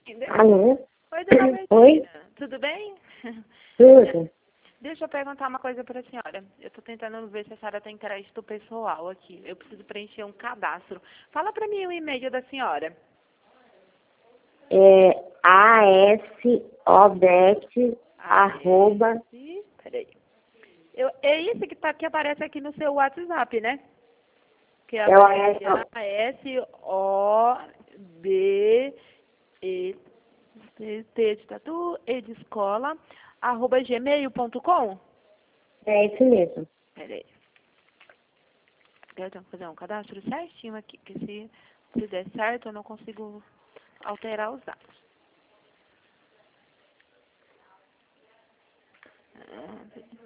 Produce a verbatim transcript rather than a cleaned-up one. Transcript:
Alô? Oi, dona Bertina. Oi? Tudo bem? Tudo? Deixa eu perguntar uma coisa para a senhora. Eu estou tentando ver se a senhora tem crédito pessoal aqui. Eu preciso preencher um cadastro. Fala para mim o e-mail da senhora. É asobet, arroba, Ih, peraí. Eu, é isso que, tá, que aparece aqui no seu WhatsApp, né? Que é o aparece AS, A S O B E T de tatu, E de escola, arroba gmail ponto com. é esse mesmo. Peraí. Eu tenho que fazer um cadastro certinho aqui, que se, se der certo eu não consigo alterar os dados. Ah,